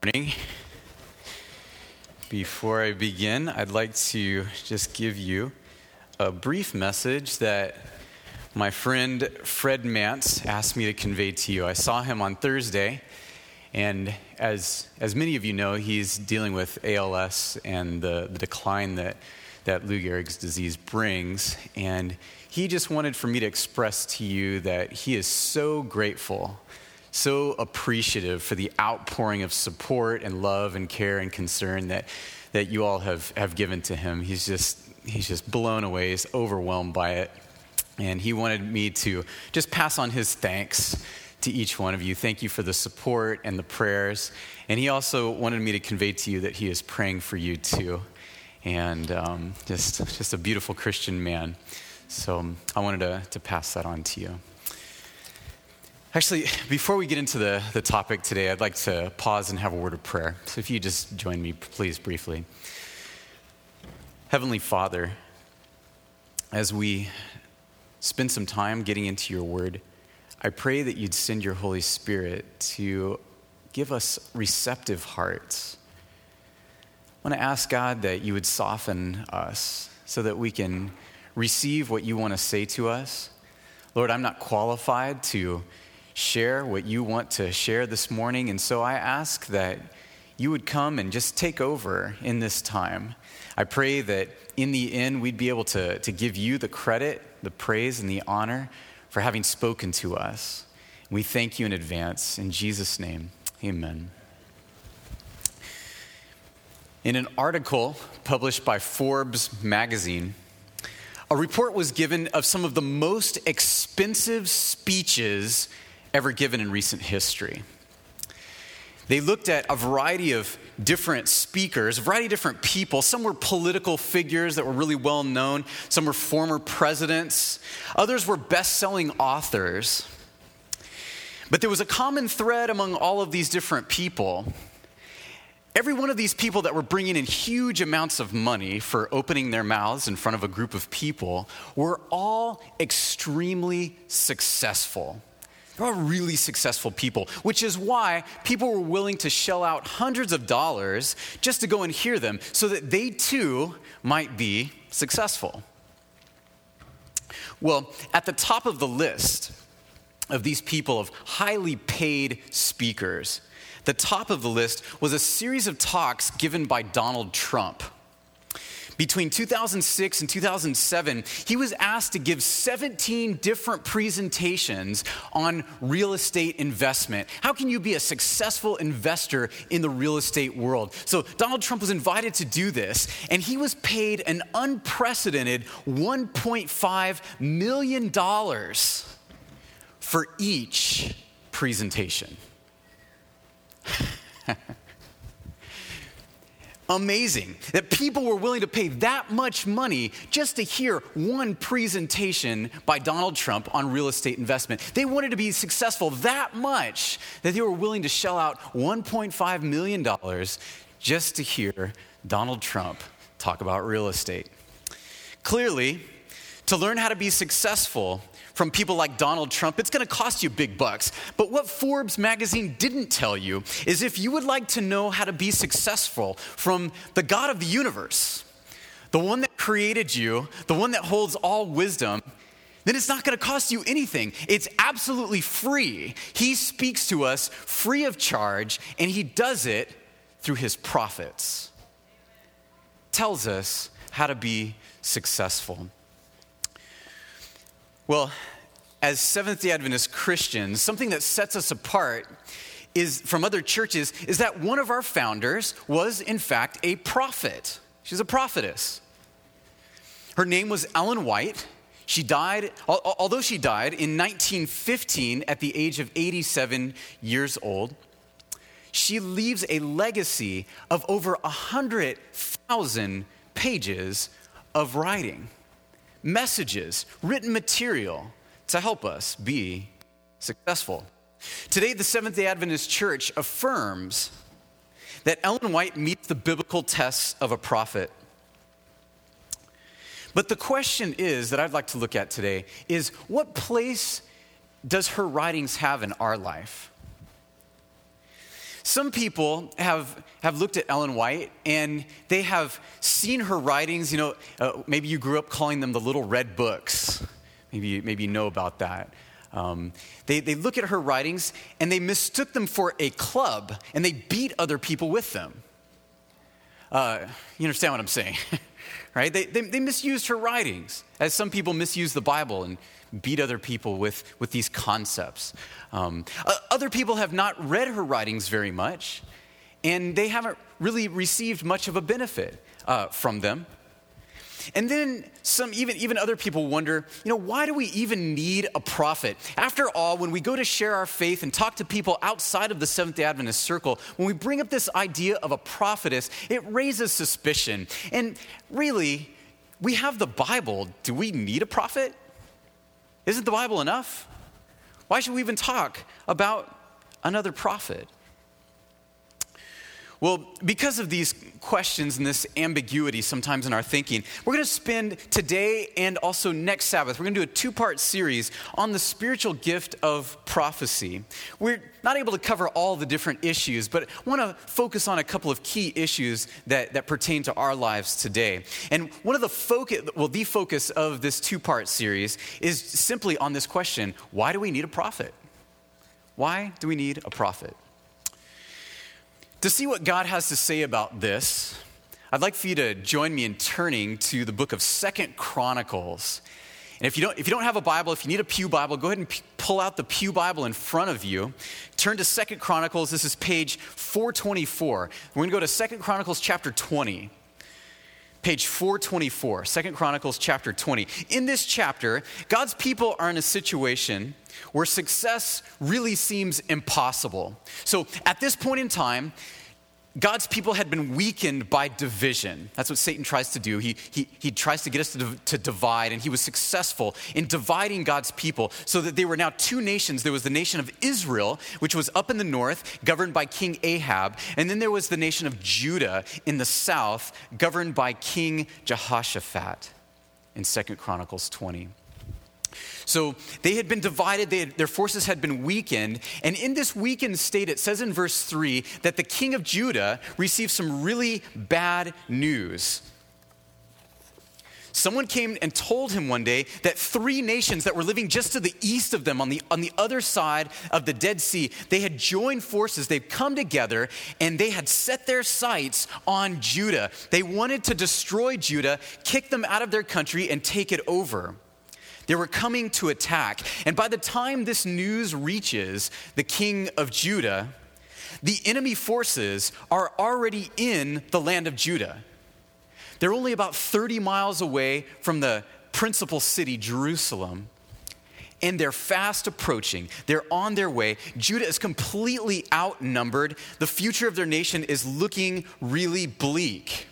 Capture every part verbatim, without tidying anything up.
morning. Before I begin, I'd like to just give you a brief message that my friend Fred Mance asked me to convey to you. I saw him on Thursday, and as as many of you know, he's dealing with A L S and the, the decline that, that Lou Gehrig's disease brings, and he just wanted for me to express to you that he is so grateful, so appreciative for the outpouring of support and love and care and concern that, that you all have, have given to him. He's just he's just blown away, he's overwhelmed by it. And he wanted me to just pass on his thanks to each one of you. Thank you for the support and the prayers. And he also wanted me to convey to you that he is praying for you too. And um, just, just a beautiful Christian man. So I wanted to, to pass that on to you. Actually, before we get into the, the topic today, I'd like to pause and have a word of prayer. So if you just join me, please, briefly. Heavenly Father, as we spend some time getting into your word, I pray that you'd send your Holy Spirit to give us receptive hearts. I want to ask God that you would soften us so that we can receive what you want to say to us. Lord, I'm not qualified to share what you want to share this morning, and so I ask that you would come and just take over in this time. I pray that in the end we'd be able to, to give you the credit, the praise, and the honor for having spoken to us. We thank you in advance. In Jesus' name, amen. In an article published by Forbes magazine, a report was given of some of the most expensive speeches ever given in recent history. They looked at a variety of different speakers, a variety of different people. Some were political figures that were really well known. Some were former presidents. Others were best-selling authors. But there was a common thread among all of these different people. Every one of these people that were bringing in huge amounts of money for opening their mouths in front of a group of people were all extremely successful. They're all really successful people, which is why people were willing to shell out hundreds of dollars just to go and hear them so that they too might be successful. Well, at the top of the list of these people, of highly paid speakers, the top of the list was a series of talks given by Donald Trump. Between two thousand six and two thousand seven, he was asked to give seventeen different presentations on real estate investment. How can you be a successful investor in the real estate world? So Donald Trump was invited to do this, and he was paid an unprecedented one point five million dollars for each presentation. Amazing that people were willing to pay that much money just to hear one presentation by Donald Trump on real estate investment. They wanted to be successful that much that they were willing to shell out one point five million dollars just to hear Donald Trump talk about real estate. Clearly, to learn how to be successful from people like Donald Trump, it's going to cost you big bucks. But what Forbes magazine didn't tell you is if you would like to know how to be successful from the God of the universe, the one that created you, the one that holds all wisdom, then it's not going to cost you anything. It's absolutely free. He speaks to us free of charge, and he does it through his prophets. Tells us how to be successful. Well, as Seventh-day Adventist Christians, something that sets us apart is from other churches is that one of our founders was, in fact, a prophet. She's a prophetess. Her name was Ellen White. She died, although she died in nineteen fifteen at the age of eighty-seven years old, she leaves a legacy of over one hundred thousand pages of writing. Messages, written material to help us be successful. Today, the Seventh-day Adventist Church affirms that Ellen White meets the biblical tests of a prophet. But the question is, that I'd like to look at today, is what place does her writings have in our life? some people have, have looked at Ellen White and they have seen her writings. You know, uh, maybe you grew up calling them the little red books. Maybe, maybe you know about that. Um, they, they look at her writings and they mistook them for a club and they beat other people with them. Uh, you understand what I'm saying, right? They, they, they misused her writings, as some people misuse the Bible and beat other people with, with these concepts. Um, uh, other people have not read her writings very much, and they haven't really received much of a benefit uh, from them. And then some, even, even other people wonder, you know, why do we even need a prophet? After all, when we go to share our faith and talk to people outside of the Seventh-day Adventist circle, when we bring up this idea of a prophetess, it raises suspicion. And really, we have the Bible. Do we need a prophet? Isn't the Bible enough? Why should we even talk about another prophet? Well, because of these questions and this ambiguity sometimes in our thinking, we're going to spend today and also next Sabbath, we're going to do a two-part series on the spiritual gift of prophecy. We're not able to cover all the different issues, but I want to focus on a couple of key issues that, that pertain to our lives today. And one of the focus, well, the focus of this two-part series is simply on this question: why do we need a prophet? Why do we need a prophet? To see what God has to say about this, I'd like for you to join me in turning to the book of Second Chronicles. And if you don't, if you don't have a Bible, if you need a Pew Bible, go ahead and p- pull out the Pew Bible in front of you. Turn to Second Chronicles. This is page four twenty-four. We're going to go to Second Chronicles chapter twenty. Page four twenty-four, Second Chronicles chapter twenty. In this chapter, God's people are in a situation where success really seems impossible. So at this point in time, God's people had been weakened by division. That's what Satan tries to do. He, he, he tries to get us to, to divide, and he was successful in dividing God's people so that they were now two nations. There was the nation of Israel, which was up in the north, governed by King Ahab, and then there was the nation of Judah in the south, governed by King Jehoshaphat in Second Chronicles twenty. So they had been divided, they had, their forces had been weakened, and in this weakened state, it says in verse three that the king of Judah received some really bad news. Someone came and told him one day that three nations that were living just to the east of them, on the, on the other side of the Dead Sea, they had joined forces, they'd come together, and they had set their sights on Judah. They wanted to destroy Judah, kick them out of their country, and take it over. They were coming to attack. And by the time this news reaches the king of Judah, the enemy forces are already in the land of Judah. They're only about thirty miles away from the principal city, Jerusalem, and they're fast approaching. They're on their way. Judah is completely outnumbered. The future of their nation is looking really bleak.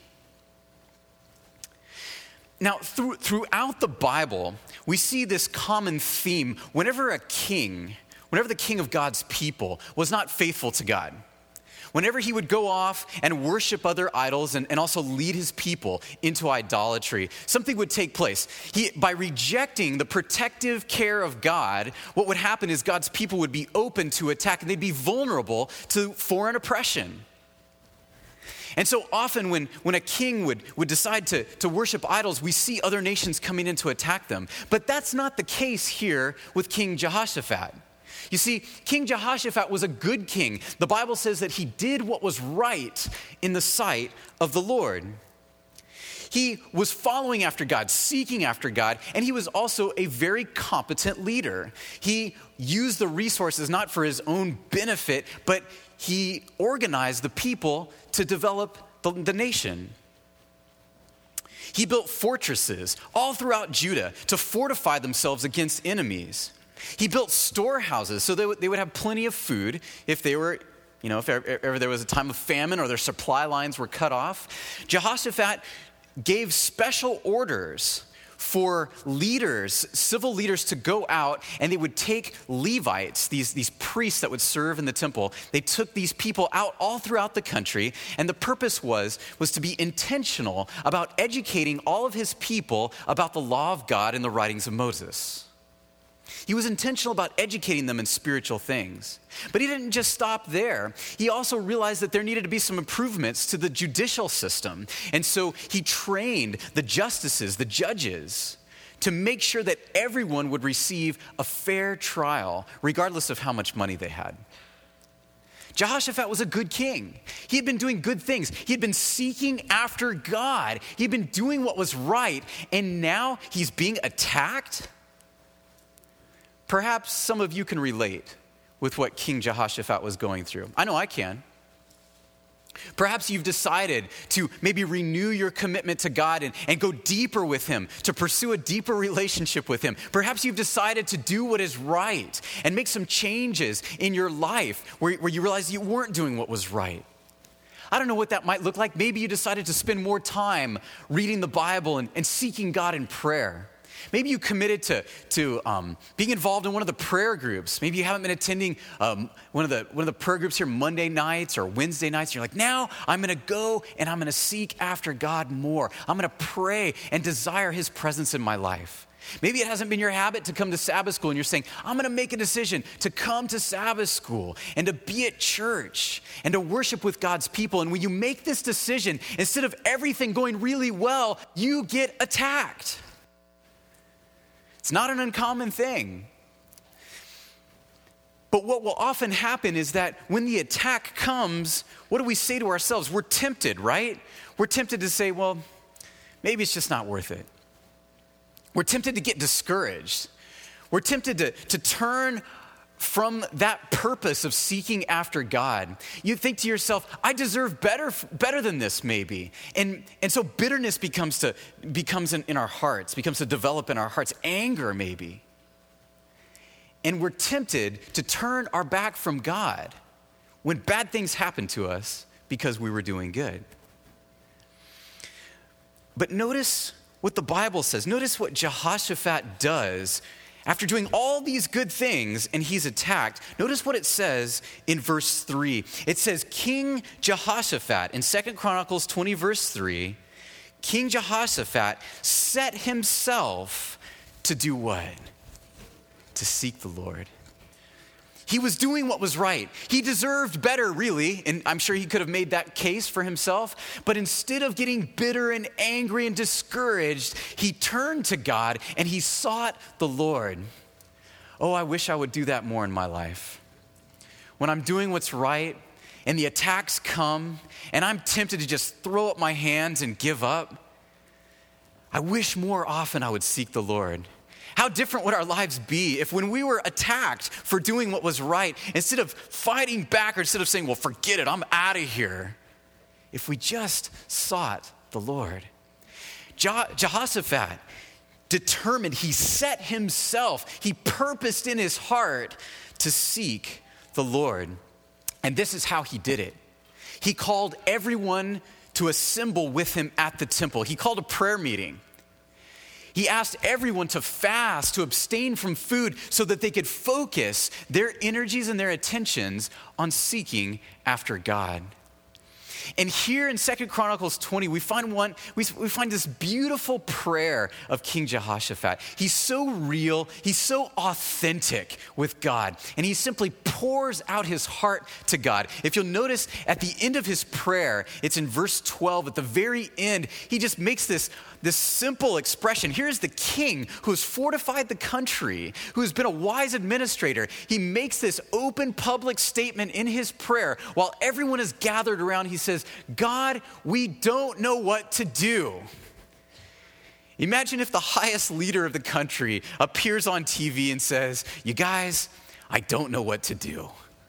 Now, through, throughout the Bible, we see this common theme. Whenever a king, whenever the king of God's people was not faithful to God, whenever he would go off and worship other idols and, and also lead his people into idolatry, something would take place. He, by rejecting the protective care of God, what would happen is God's people would be open to attack and they'd be vulnerable to foreign oppression. And so often when, when a king would, would decide to, to worship idols, we see other nations coming in to attack them. But that's not the case here with King Jehoshaphat. You see, King Jehoshaphat was a good king. The Bible says that he did what was right in the sight of the Lord. He was following after God, seeking after God, and he was also a very competent leader. He used the resources not for his own benefit, but he organized the people to develop the, the nation. He built fortresses all throughout Judah to fortify themselves against enemies. He built storehouses so that they would have plenty of food if they were, you know, if ever there was a time of famine or their supply lines were cut off. Jehoshaphat gave special orders for leaders, civil leaders, to go out, and they would take Levites, these, these priests that would serve in the temple. They took these people out all throughout the country, and the purpose was, was to be intentional about educating all of his people about the law of God and the writings of Moses. He was intentional about educating them in spiritual things. But he didn't just stop there. He also realized that there needed to be some improvements to the judicial system. And so he trained the justices, the judges, to make sure that everyone would receive a fair trial, regardless of how much money they had. Jehoshaphat was a good king. He had been doing good things. He had been seeking after God. He had been doing what was right, and now he's being attacked. Perhaps some of you can relate with what King Jehoshaphat was going through. I know I can. Perhaps you've decided to maybe renew your commitment to God and, and go deeper with him, to pursue a deeper relationship with him. Perhaps you've decided to do what is right and make some changes in your life where, where you realize you weren't doing what was right. I don't know what that might look like. Maybe you decided to spend more time reading the Bible and, and seeking God in prayer. Maybe you committed to, to um, being involved in one of the prayer groups. Maybe you haven't been attending um, one of the one of the prayer groups here Monday nights or Wednesday nights. You're like, now I'm going to go and I'm going to seek after God more. I'm going to pray and desire his presence in my life. Maybe it hasn't been your habit to come to Sabbath school and you're saying, I'm going to make a decision to come to Sabbath school and to be at church and to worship with God's people. And when you make this decision, instead of everything going really well, you get attacked. It's not an uncommon thing. But what will often happen is that when the attack comes, what do we say to ourselves? We're tempted, right? We're tempted to say, well, maybe it's just not worth it. We're tempted to get discouraged. We're tempted to, to turn from that purpose of seeking after God. You think to yourself, I deserve better better than this maybe. And, and so bitterness becomes to becomes in, in our hearts, becomes to develop in our hearts, anger maybe. And we're tempted to turn our back from God when bad things happen to us because we were doing good. But notice what the Bible says. Notice what Jehoshaphat does after doing all these good things and he's attacked. Notice what it says in verse three. It says, King Jehoshaphat, in Second Chronicles twenty, verse three, King Jehoshaphat set himself to do what? To seek the Lord. He was doing what was right. He deserved better, really, and I'm sure he could have made that case for himself. But instead of getting bitter and angry and discouraged, he turned to God and he sought the Lord. Oh, I wish I would do that more in my life. When I'm doing what's right and the attacks come and I'm tempted to just throw up my hands and give up, I wish more often I would seek the Lord. How different would our lives be if when we were attacked for doing what was right, instead of fighting back or instead of saying, well, forget it, I'm out of here, if we just sought the Lord. Je- Jehoshaphat determined, he set himself, he purposed in his heart to seek the Lord. And this is how he did it. He called everyone to assemble with him at the temple. He called a prayer meeting. He asked everyone to fast, to abstain from food so that they could focus their energies and their attentions on seeking after God. And here in Second Chronicles twenty, we find one, we, we find this beautiful prayer of King Jehoshaphat. He's so real, he's so authentic with God, and he simply pours out his heart to God. If you'll notice at the end of his prayer, it's in verse twelve, at the very end, he just makes this, this simple expression. Here's the king who has fortified the country, who has been a wise administrator. He makes this open public statement in his prayer while everyone is gathered around. He says, God, we don't know what to do. Imagine if the highest leader of the country appears on T V and says, you guys, I don't know what to do.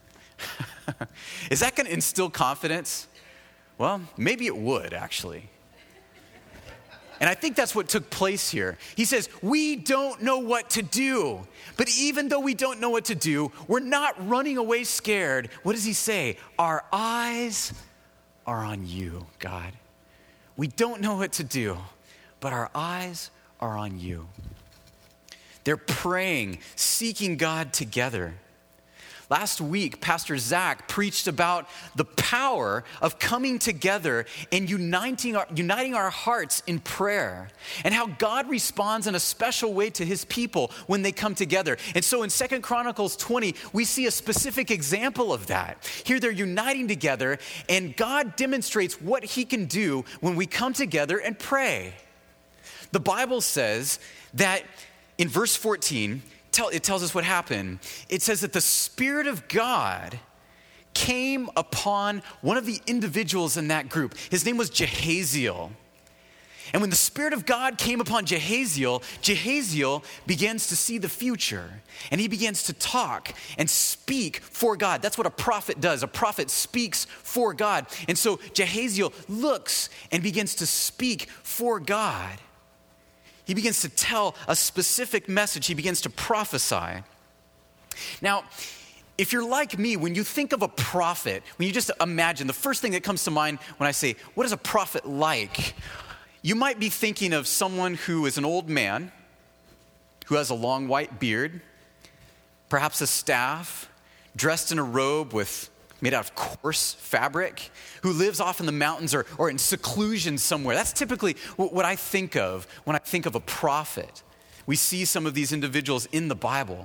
Is that going to instill confidence? Well, maybe it would, actually. And I think that's what took place here. He says, we don't know what to do. But even though we don't know what to do, we're not running away scared. What does he say? Our eyes are on you, God. We don't know what to do, but our eyes are on you. They're praying, seeking God together. Last week, Pastor Zach preached about the power of coming together and uniting our, uniting our hearts in prayer, and how God responds in a special way to his people when they come together. And so in Second Chronicles twenty, we see a specific example of that. Here they're uniting together, and God demonstrates what he can do when we come together and pray. The Bible says that in verse fourteen, it tells us what happened. It says that the Spirit of God came upon one of the individuals in that group. His name was Jehaziel. And when the Spirit of God came upon Jehaziel, Jehaziel begins to see the future. And he begins to talk and speak for God. That's what a prophet does. A prophet speaks for God. And so Jehaziel looks and begins to speak for God. He begins to tell a specific message. He begins to prophesy. Now, if you're like me, when you think of a prophet, when you just imagine, the first thing that comes to mind when I say, what is a prophet like? You might be thinking of someone who is an old man, who has a long white beard, perhaps a staff, dressed in a robe with made out of coarse fabric, who lives off in the mountains or, or in seclusion somewhere. That's typically what I think of when I think of a prophet. We see some of these individuals in the Bible.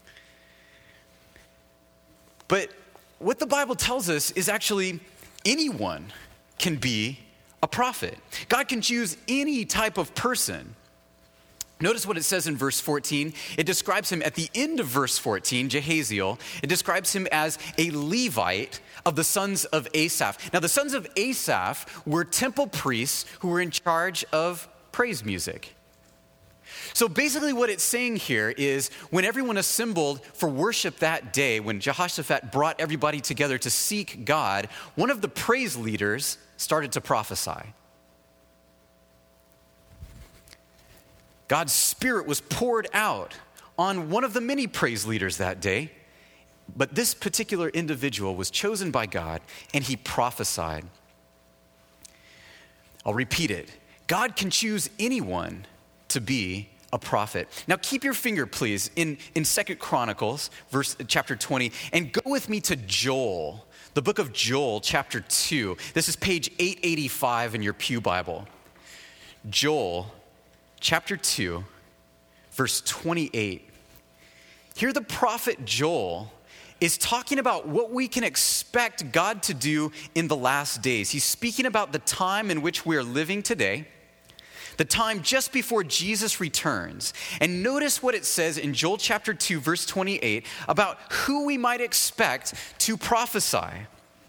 But what the Bible tells us is actually anyone can be a prophet. God can choose any type of person. Notice what it says in verse fourteen. It describes him at the end of verse fourteen, Jehaziel. It describes him as a Levite of the sons of Asaph. Now, the sons of Asaph were temple priests who were in charge of praise music. So basically what it's saying here is when everyone assembled for worship that day, when Jehoshaphat brought everybody together to seek God, one of the praise leaders started to prophesy. God's Spirit was poured out on one of the many praise leaders that day, but this particular individual was chosen by God, and he prophesied. I'll repeat it. God can choose anyone to be a prophet. Now keep your finger, please, in, in Second Chronicles, verse chapter twenty, and go with me to Joel, the book of Joel, chapter two. This is page eight eighty-five in your pew Bible. Joel, chapter two, verse twenty-eight. Here the prophet Joel is talking about what we can expect God to do in the last days. He's speaking about the time in which we are living today, the time just before Jesus returns. And notice what it says in Joel chapter two, verse twenty-eight, about who we might expect to prophesy.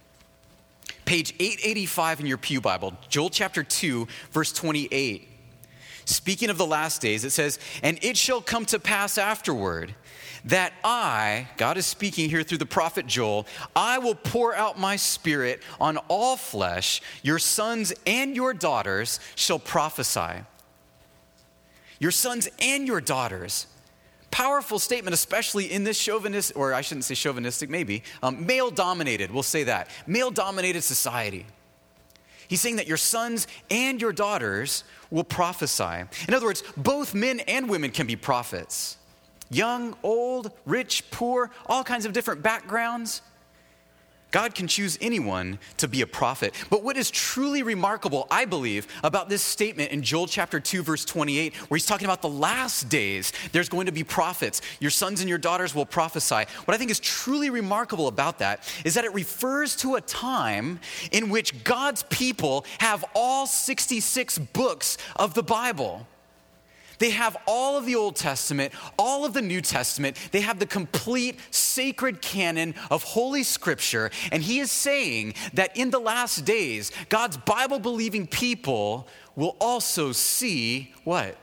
Page eight eighty-five in your pew Bible, Joel chapter two, verse twenty-eight. Speaking of the last days, it says, "And it shall come to pass afterward that I," God is speaking here through the prophet Joel, "I will pour out my Spirit on all flesh. Your sons and your daughters shall prophesy." Your sons and your daughters. Powerful statement, especially in this chauvinistic, or I shouldn't say chauvinistic, maybe, um, male-dominated, we'll say that, male-dominated society. He's saying that your sons and your daughters will prophesy. In other words, both men and women can be prophets. Young, old, rich, poor, all kinds of different backgrounds. God can choose anyone to be a prophet. But what is truly remarkable, I believe, about this statement in Joel chapter two, verse twenty-eight, where he's talking about the last days, there's going to be prophets. Your sons and your daughters will prophesy. What I think is truly remarkable about that is that it refers to a time in which God's people have all sixty-six books of the Bible. They have all of the Old Testament, all of the New Testament. They have the complete sacred canon of Holy Scripture. And he is saying that in the last days, God's Bible-believing people will also see what?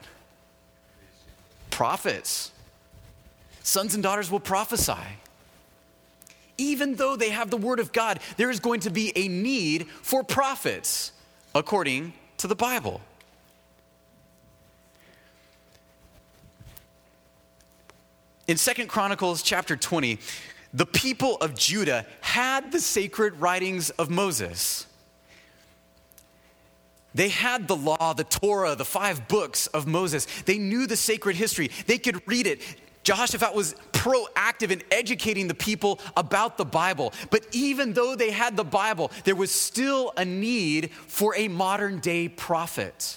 Prophets. Sons and daughters will prophesy. Even though they have the Word of God, there is going to be a need for prophets, according to the Bible. In Second Chronicles chapter twenty, the people of Judah had the sacred writings of Moses. They had the law, the Torah, the five books of Moses. They knew the sacred history. They could read it. Jehoshaphat was proactive in educating the people about the Bible. But even though they had the Bible, there was still a need for a modern day prophet.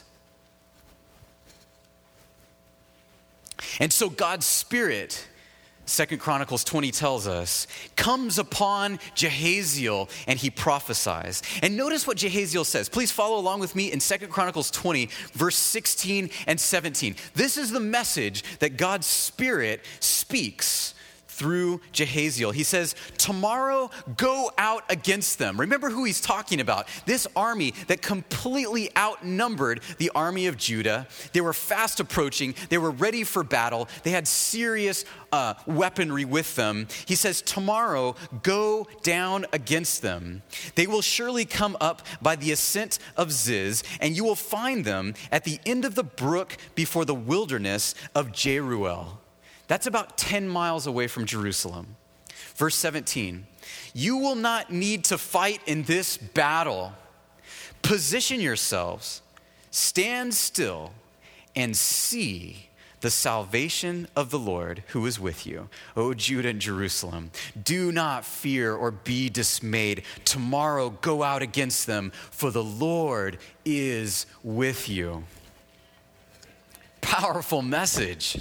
And so God's Spirit, Second Chronicles twenty tells us, comes upon Jehaziel and he prophesies. And notice what Jehaziel says. Please follow along with me in Second Chronicles twenty, verse sixteen and seventeen. This is the message that God's Spirit speaks through Jehaziel. He says, tomorrow go out against them. Remember who he's talking about. This army that completely outnumbered the army of Judah. They were fast approaching. They were ready for battle. They had serious uh, weaponry with them. He says, tomorrow go down against them. They will surely come up by the ascent of Ziz, and you will find them at the end of the brook before the wilderness of Jeruel. That's about ten miles away from Jerusalem. Verse seventeen, you will not need to fight in this battle. Position yourselves, stand still, and see the salvation of the Lord who is with you. O Judah and Jerusalem, do not fear or be dismayed. Tomorrow go out against them, for the Lord is with you. Powerful message.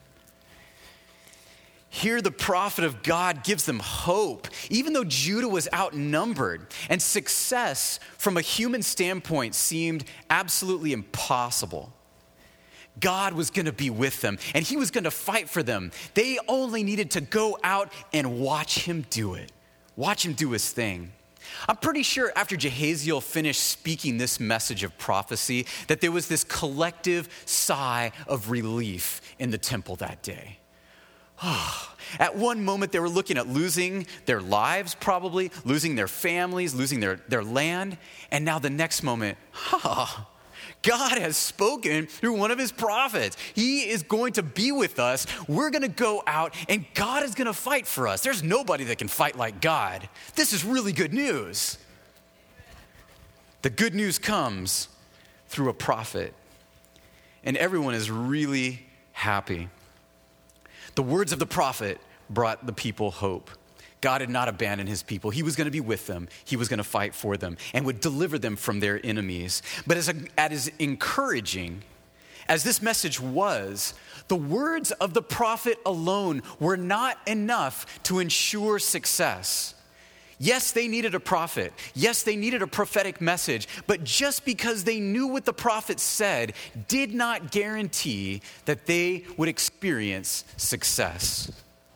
Here the prophet of God gives them hope, even though Judah was outnumbered and success from a human standpoint seemed absolutely impossible. God was going to be with them and he was going to fight for them. They only needed to go out and watch him do it, watch him do his thing. I'm pretty sure after Jehaziel finished speaking this message of prophecy that there was this collective sigh of relief in the temple that day. At one moment, they were looking at losing their lives, probably, losing their families, losing their, their land. And now the next moment, huh, God has spoken through one of his prophets. He is going to be with us. We're going to go out and God is going to fight for us. There's nobody that can fight like God. This is really good news. The good news comes through a prophet. And everyone is really happy. The words of the prophet brought the people hope. God had not abandoned his people. He was going to be with them. He was going to fight for them and would deliver them from their enemies. But as, a, as encouraging as this message was, the words of the prophet alone were not enough to ensure success. Yes, they needed a prophet. Yes, they needed a prophetic message. But just because they knew what the prophet said did not guarantee that they would experience success.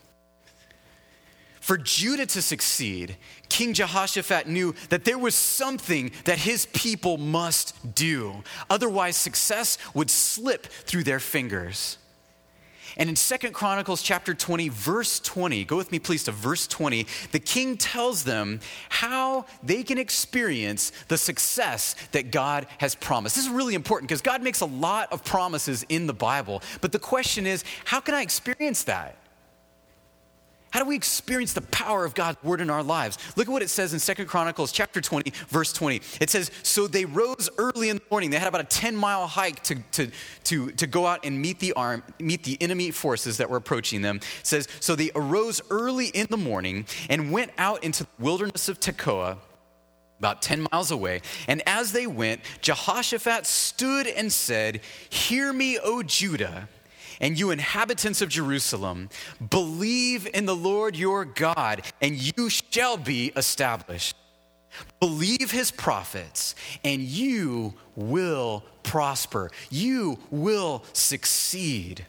For Judah to succeed, King Jehoshaphat knew that there was something that his people must do. Otherwise, success would slip through their fingers. And in Second Chronicles chapter twenty, verse twenty, go with me please to verse twenty, the king tells them how they can experience the success that God has promised. This is really important because God makes a lot of promises in the Bible, but the question is, how can I experience that? How do we experience the power of God's word in our lives? Look at what it says in Second Chronicles chapter twenty, verse twenty. It says, so they rose early in the morning. They had about a ten-mile hike to, to, to, to go out and meet the arm, meet the enemy forces that were approaching them. It says, so they arose early in the morning and went out into the wilderness of Tekoa, about ten miles away. And as they went, Jehoshaphat stood and said, hear me, O Judah, and you inhabitants of Jerusalem, believe in the Lord your God, and you shall be established. Believe his prophets, and you will prosper. You will succeed.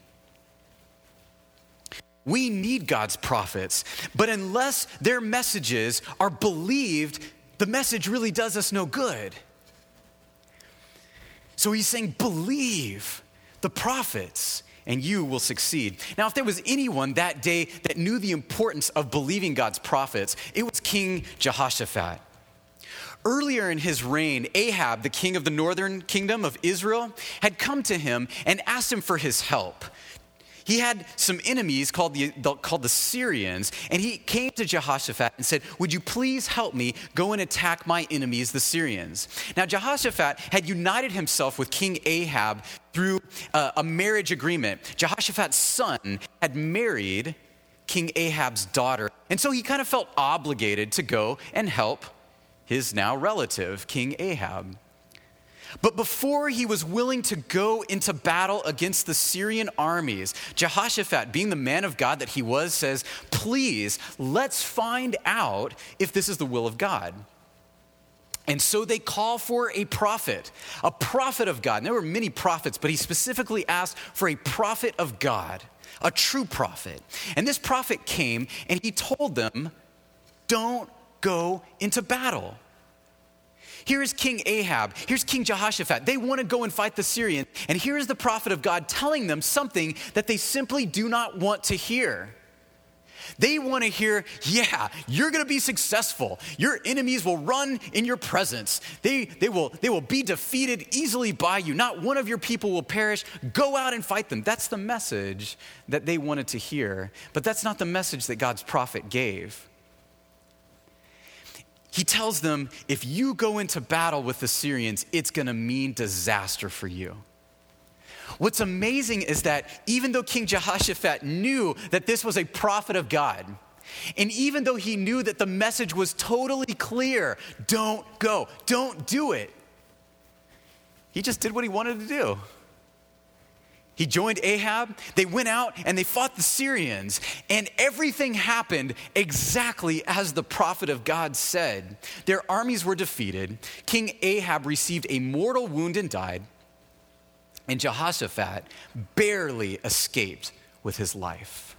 We need God's prophets, but unless their messages are believed, the message really does us no good. So he's saying, believe the prophets, and you will succeed. Now, if there was anyone that day that knew the importance of believing God's prophets, it was King Jehoshaphat. Earlier in his reign, Ahab, the king of the northern kingdom of Israel, had come to him and asked him for his help. He had some enemies called the, the, called the Syrians, and he came to Jehoshaphat and said, would you please help me go and attack my enemies, the Syrians? Now, Jehoshaphat had united himself with King Ahab through uh, a marriage agreement. Jehoshaphat's son had married King Ahab's daughter. And so he kind of felt obligated to go and help his now relative, King Ahab. But before he was willing to go into battle against the Syrian armies, Jehoshaphat, being the man of God that he was, says, please, let's find out if this is the will of God. And so they call for a prophet, a prophet of God. And there were many prophets, but he specifically asked for a prophet of God, a true prophet. And this prophet came and he told them, don't go into battle. Here is King Ahab. Here's King Jehoshaphat. They want to go and fight the Syrians. And here is the prophet of God telling them something that they simply do not want to hear. They want to hear, yeah, you're going to be successful. Your enemies will run in your presence. They, they, will, they will be defeated easily by you. Not one of your people will perish. Go out and fight them. That's the message that they wanted to hear. But that's not the message that God's prophet gave. He tells them, if you go into battle with the Syrians, it's going to mean disaster for you. What's amazing is that even though King Jehoshaphat knew that this was a prophet of God, and even though he knew that the message was totally clear, don't go, don't do it, he just did what he wanted to do. He joined Ahab, they went out and they fought the Syrians, and everything happened exactly as the prophet of God said. Their armies were defeated, King Ahab received a mortal wound and died, and Jehoshaphat barely escaped with his life.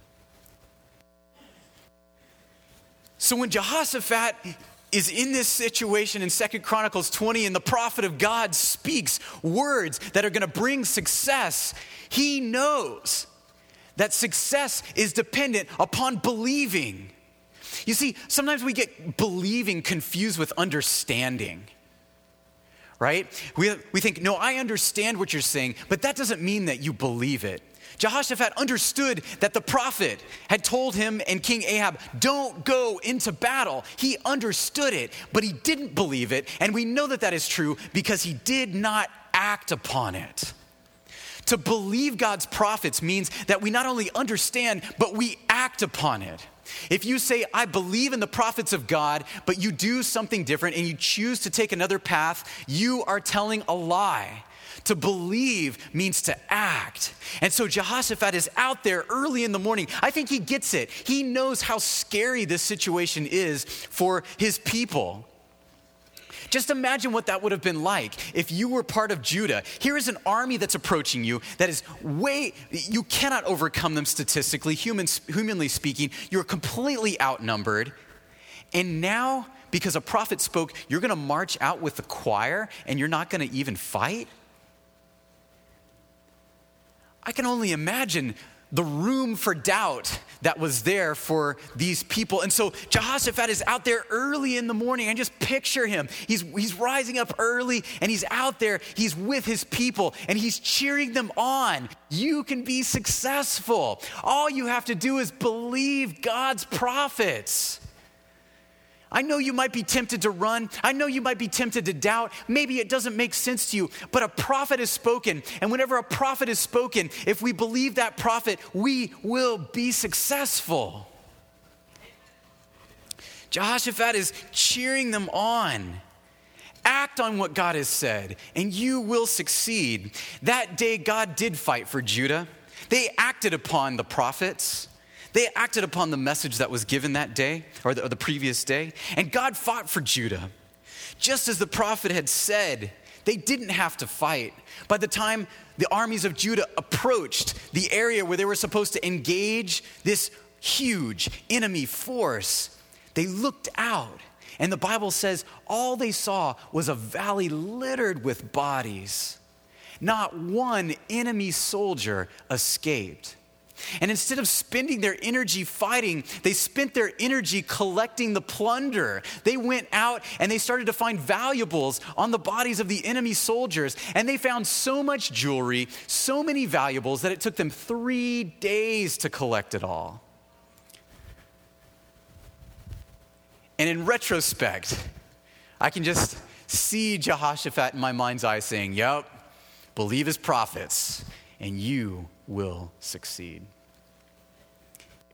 So when Jehoshaphat is in this situation in Second Chronicles twenty, and the prophet of God speaks words that are going to bring success, he knows that success is dependent upon believing. You see, sometimes we get believing confused with understanding, right? We, we think, no, I understand what you're saying, but that doesn't mean that you believe it. Jehoshaphat understood that the prophet had told him and King Ahab, don't go into battle. He understood it, but he didn't believe it. And we know that that is true because he did not act upon it. To believe God's prophets means that we not only understand, but we act upon it. If you say, I believe in the prophets of God, but you do something different and you choose to take another path, you are telling a lie. To believe means to act. And so Jehoshaphat is out there early in the morning. I think he gets it. He knows how scary this situation is for his people. Just imagine what that would have been like if you were part of Judah. Here is an army that's approaching you that is way, you cannot overcome them statistically, human, humanly speaking. You're completely outnumbered. And now, because a prophet spoke, you're going to march out with the choir and you're not going to even fight? I can only imagine the room for doubt that was there for these people. And so Jehoshaphat is out there early in the morning. And just picture him. He's, he's rising up early and he's out there. He's with his people and he's cheering them on. You can be successful. All you have to do is believe God's prophets. I know you might be tempted to run. I know you might be tempted to doubt. Maybe it doesn't make sense to you, but a prophet has spoken. And whenever a prophet has spoken, if we believe that prophet, we will be successful. Jehoshaphat is cheering them on. Act on what God has said, and you will succeed. That day, God did fight for Judah. They acted upon the prophets. They acted upon the message that was given that day, or the, or the previous day, and God fought for Judah. Just as the prophet had said, they didn't have to fight. By the time the armies of Judah approached the area where they were supposed to engage this huge enemy force, they looked out, and the Bible says all they saw was a valley littered with bodies. Not one enemy soldier escaped. And instead of spending their energy fighting, they spent their energy collecting the plunder. They went out and they started to find valuables on the bodies of the enemy soldiers. And they found so much jewelry, so many valuables, that it took them three days to collect it all. And in retrospect, I can just see Jehoshaphat in my mind's eye saying, yep, believe his prophets, and you will succeed. It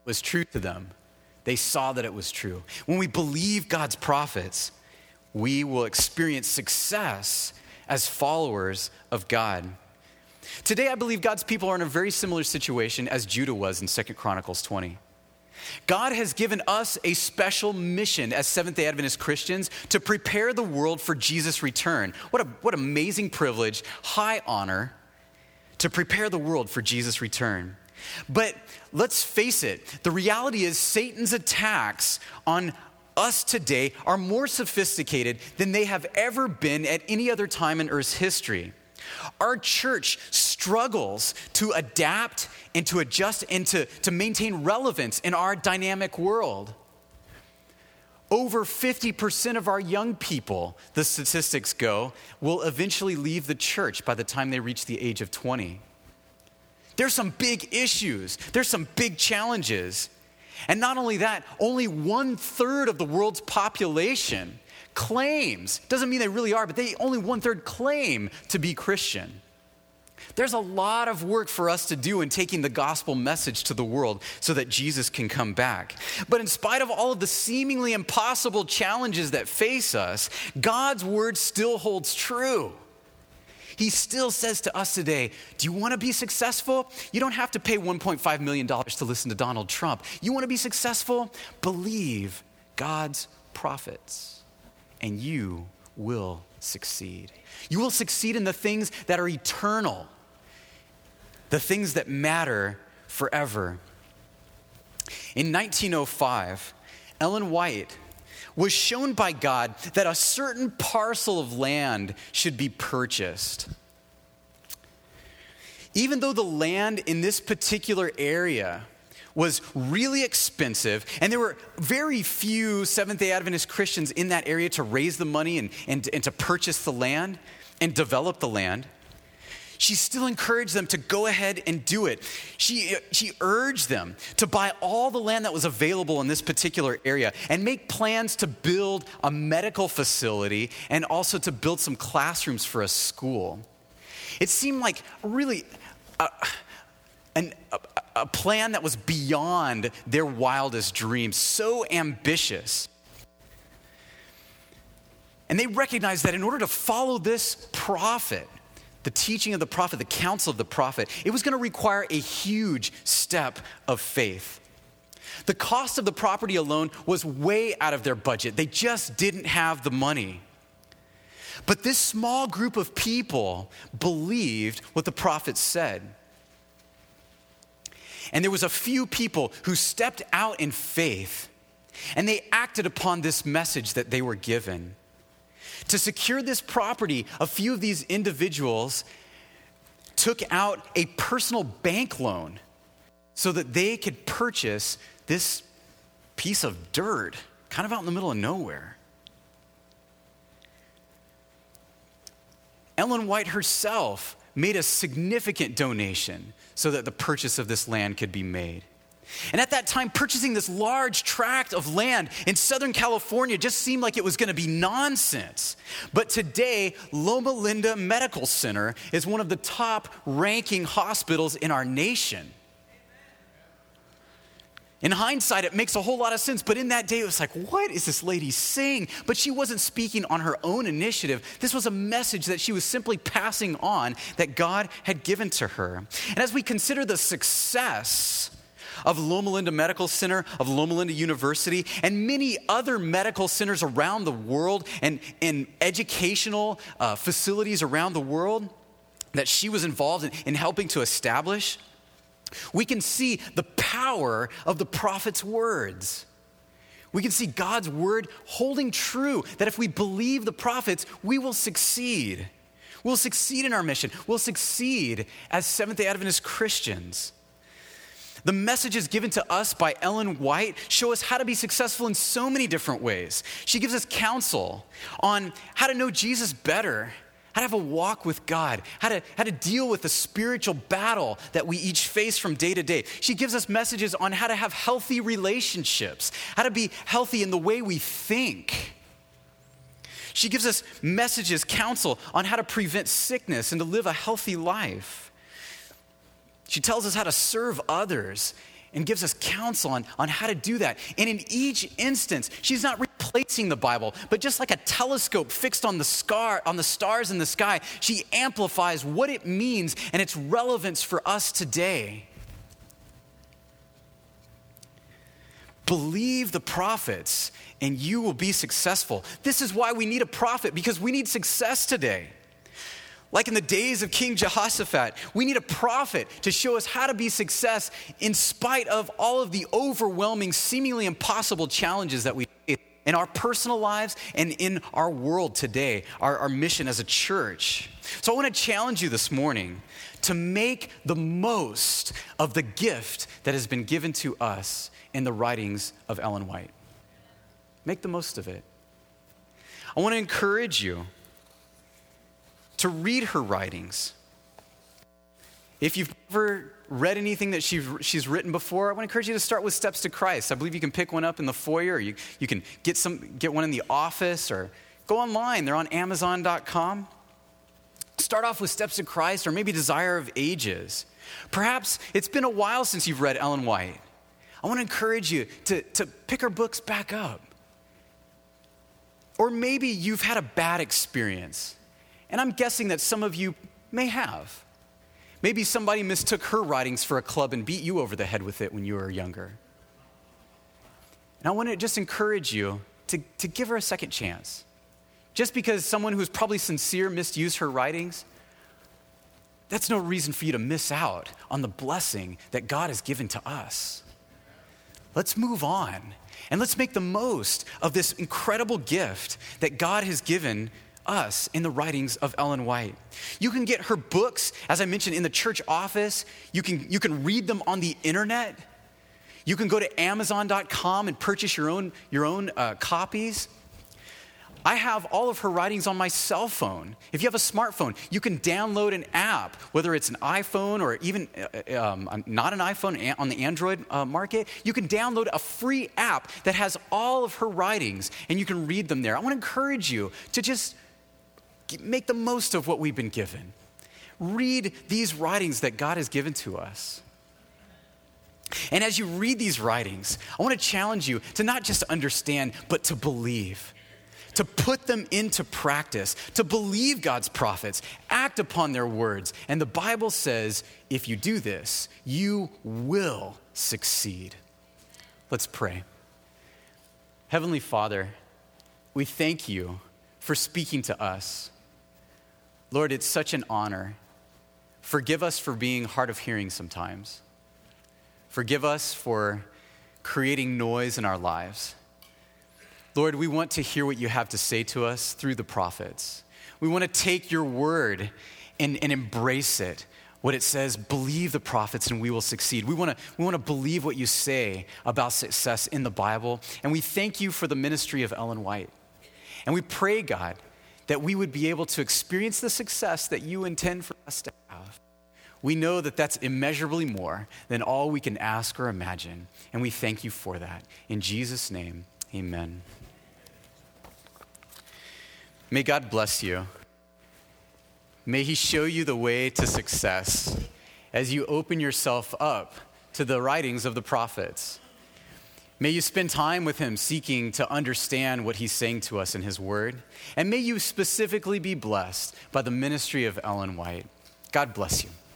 was true to them. They saw that it was true. When we believe God's prophets, we will experience success as followers of God. Today, I believe God's people are in a very similar situation as Judah was in Second Chronicles twenty. God has given us a special mission as Seventh-day Adventist Christians to prepare the world for Jesus' return. What a what amazing privilege, high honor, to prepare the world for Jesus' return. But let's face it, the reality is Satan's attacks on us today are more sophisticated than they have ever been at any other time in Earth's history. Our church struggles to adapt and to adjust and to, to maintain relevance in our dynamic world. Over fifty percent of our young people, the statistics go, will eventually leave the church by the time they reach the age of twenty. There's some big issues. There's some big challenges. And not only that, only one third of the world's population claims, doesn't mean they really are, but they only one third claim to be Christian. There's a lot of work for us to do in taking the gospel message to the world so that Jesus can come back. But in spite of all of the seemingly impossible challenges that face us, God's word still holds true. He still says to us today, do you want to be successful? You don't have to pay one point five million dollars to listen to Donald Trump. You want to be successful? Believe God's prophets, and you will succeed. You will succeed in the things that are eternal, the things that matter forever. In nineteen oh five, Ellen White was shown by God that a certain parcel of land should be purchased. Even though the land in this particular area was really expensive, and there were very few Seventh-day Adventist Christians in that area to raise the money and, and, and to purchase the land and develop the land, she still encouraged them to go ahead and do it. She, she urged them to buy all the land that was available in this particular area and make plans to build a medical facility and also to build some classrooms for a school. It seemed like really a, an, a, a plan that was beyond their wildest dreams, so ambitious. And they recognized that in order to follow this prophet, the teaching of the prophet, the counsel of the prophet, it was going to require a huge step of faith. The cost of the property alone was way out of their budget. They just didn't have the money. But this small group of people believed what the prophet said. And there was a few people who stepped out in faith, and they acted upon this message that they were given. To secure this property, a few of these individuals took out a personal bank loan so that they could purchase this piece of dirt, kind of out in the middle of nowhere. Ellen White herself made a significant donation so that the purchase of this land could be made. And at that time, purchasing this large tract of land in Southern California just seemed like it was going to be nonsense. But today, Loma Linda Medical Center is one of the top ranking hospitals in our nation. In hindsight, it makes a whole lot of sense, but in that day, it was like, what is this lady saying? But she wasn't speaking on her own initiative. This was a message that she was simply passing on that God had given to her. And as we consider the success of Loma Linda Medical Center, of Loma Linda University, and many other medical centers around the world and, and educational uh, facilities around the world that she was involved in, in helping to establish, we can see the power of the prophet's words. We can see God's word holding true, that if we believe the prophets, we will succeed. We'll succeed in our mission. We'll succeed as Seventh-day Adventist Christians. The messages given to us by Ellen White show us how to be successful in so many different ways. She gives us counsel on how to know Jesus better, how to have a walk with God, how to, how to deal with the spiritual battle that we each face from day to day. She gives us messages on how to have healthy relationships, how to be healthy in the way we think. She gives us messages, counsel on how to prevent sickness and to live a healthy life. She tells us how to serve others and gives us counsel on, on how to do that. And in each instance, she's not replacing the Bible, but just like a telescope fixed on the scar, on the stars in the sky, she amplifies what it means and its relevance for us today. Believe the prophets and you will be successful. This is why we need a prophet, because we need success today. Like in the days of King Jehoshaphat, we need a prophet to show us how to be success in spite of all of the overwhelming, seemingly impossible challenges that we face in our personal lives and in our world today, our, our mission as a church. So I want to challenge you this morning to make the most of the gift that has been given to us in the writings of Ellen White. Make the most of it. I want to encourage you to read her writings. If you've never read anything that she's, she's written before, I want to encourage you to start with Steps to Christ. I believe you can pick one up in the foyer, or you, you can get some get one in the office, or go online. They're on amazon dot com. Start off with Steps to Christ, or maybe Desire of Ages. Perhaps it's been a while since you've read Ellen White. I want to encourage you to, to pick her books back up. Or maybe you've had a bad experience, and I'm guessing that some of you may have. Maybe somebody mistook her writings for a club and beat you over the head with it when you were younger. And I want to just encourage you to, to give her a second chance. Just because someone who's probably sincere misused her writings, that's no reason for you to miss out on the blessing that God has given to us. Let's move on, and let's make the most of this incredible gift that God has given us in the writings of Ellen White. You can get her books, as I mentioned, in the church office. You can, you can read them on the internet. You can go to amazon dot com and purchase your own, your own uh, copies. I have all of her writings on my cell phone. If you have a smartphone, you can download an app, whether it's an iPhone or even uh, um, not an iPhone on the Android uh, market. You can download a free app that has all of her writings, and you can read them there. I want to encourage you to just make the most of what we've been given. Read these writings that God has given to us. And as you read these writings, I want to challenge you to not just understand, but to believe. To put them into practice, to believe God's prophets, act upon their words. And the Bible says, if you do this, you will succeed. Let's pray. Heavenly Father, we thank you for speaking to us. Lord, it's such an honor. Forgive us for being hard of hearing sometimes. Forgive us for creating noise in our lives. Lord, we want to hear what you have to say to us through the prophets. We want to take your word and, and embrace it. What it says, believe the prophets and we will succeed. We want to we want to believe what you say about success in the Bible. And we thank you for the ministry of Ellen White. And we pray, God, that we would be able to experience the success that you intend for us to have. We know that that's immeasurably more than all we can ask or imagine. And we thank you for that. In Jesus' name, amen. May God bless you. May he show you the way to success as you open yourself up to the writings of the prophets. May you spend time with him seeking to understand what he's saying to us in his word. And may you specifically be blessed by the ministry of Ellen White. God bless you.